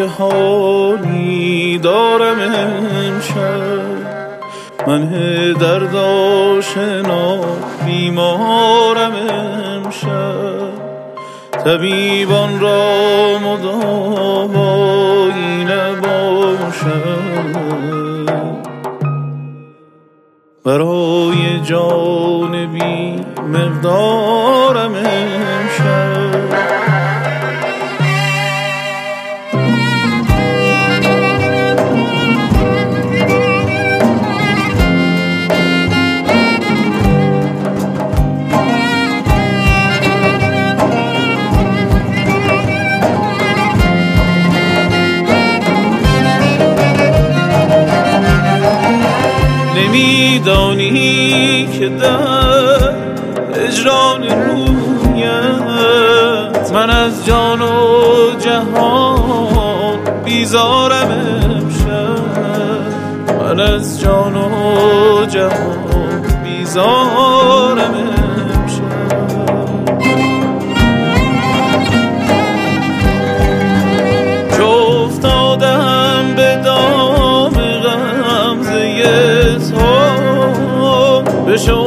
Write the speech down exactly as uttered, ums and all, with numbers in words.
چه حالی دارم امشب، من درد آشنا بیمارم امشب. طبیبان را مداوایی نباشد، برای جان بی مقدارم امشب. نمیدانی که در هجران رویت من از جان و جهان بیزارم امشب، من از جان و جهان بیزارم امشب. چو افتادم به دام غمزه تو بشو